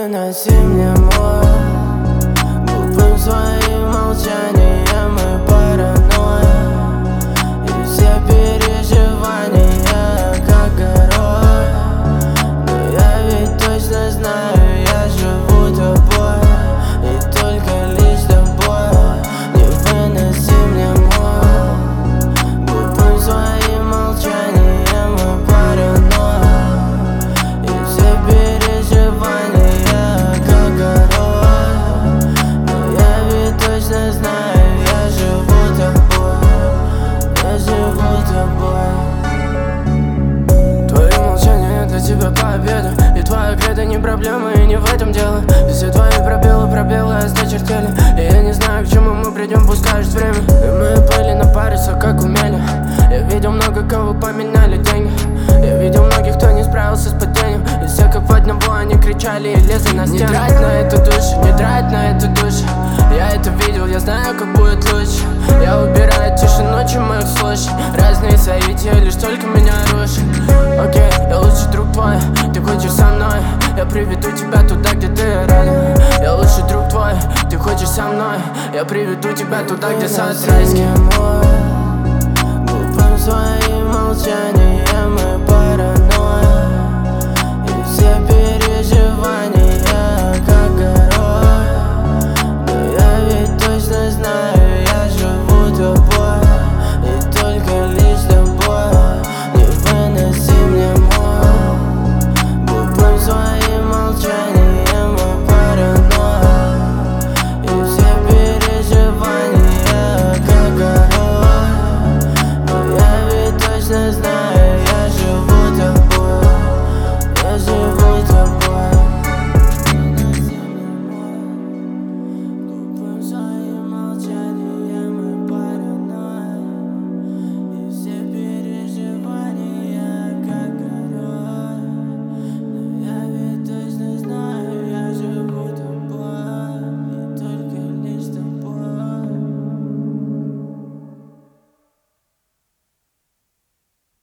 выноси мне мой глупым своим молчанием и паранойей, и все переживания как горой. Но я ведь точно знаю, я живу тобой, и только лишь тобой. Не выноси мне мой глупым своим молчанием и паранойей, и все переживания как горой. Но я ведь точно знаю, я живу тобой, я живу тобой. Твои молчания для тебя победа, и твоя кредо не проблема, и не в этом дело. Все твои пробелы осточертели, и я не знаю, к чему мы придем, пускай ждет время. И мы были на паре, все как умели. Я видел много кого поменяли деньги, я видел многих, кто не справился с падением, и все как в одного они кричали и лезли на стену. Не трать на эту душу, не трать на эту душу. Я это видел, я знаю, как будет лучше. Я убираю тишину, чем их слушать. Разные события лишь только меня рушат. Окей, я лучший друг твой, ты хочешь со мной, я приведу тебя туда, где ты рядом. Я лучший друг твой, ты хочешь со мной, я приведу тебя туда, где сад райский. Глупым своим молчанием